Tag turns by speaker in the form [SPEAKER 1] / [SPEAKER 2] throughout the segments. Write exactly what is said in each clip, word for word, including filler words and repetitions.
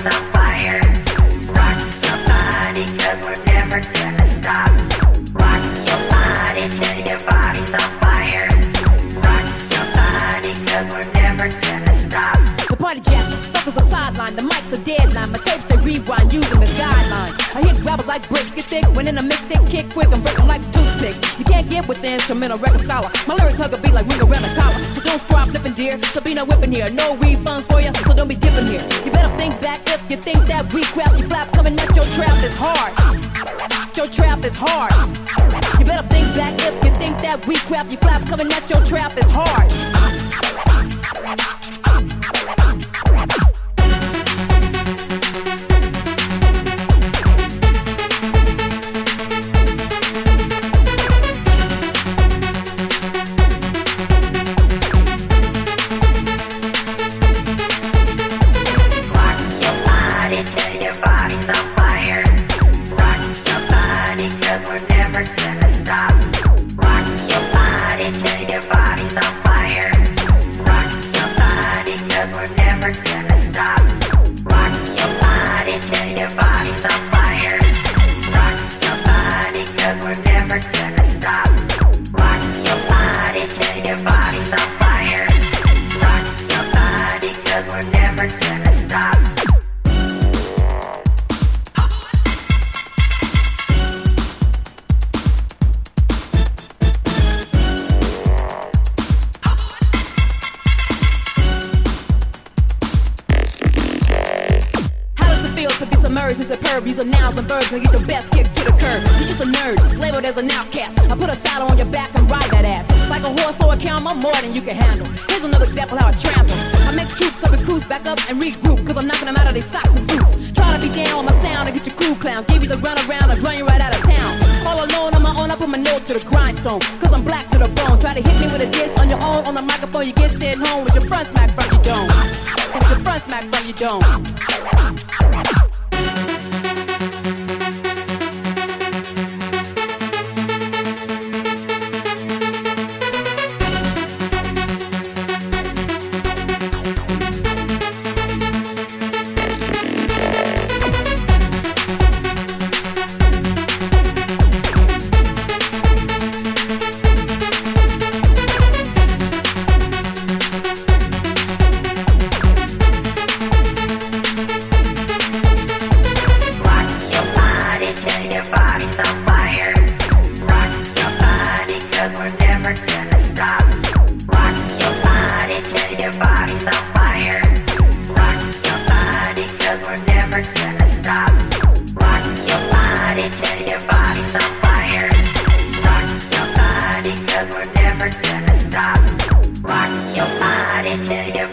[SPEAKER 1] Instrumental record sour. My lyrics hug a beat like ring around the collar. So don't stop flipping, dear. So be no whipping here. No refunds for you, so don't be dipping here. You better think back if you think that we crap you flap coming at your trap is hard. Your trap is hard. You better think back if you think that we crap you flap coming at your trap is hard. Use of nouns and verbs and get the best kick to the curb. You just a nerd, labeled as an outcast. I put a saddle on your back and ride that ass. Like a horse or a cow, I'm more than you can handle. Here's another example how I trample. I make troops, I recruits back up and regroup, cause I'm knocking them out of their socks and boots. Try to be down with my sound and get your crew clown. Give you the run around and run you right out of town. All alone on my own, I put my nose to the grindstone, cause I'm black to the bone. Try to hit me with a diss on your own, on the microphone, you get sent home with your front smack from your dome. With your front smack from your dome.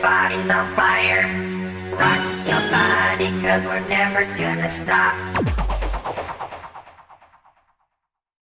[SPEAKER 2] Rock your body, cause we're never gonna stop.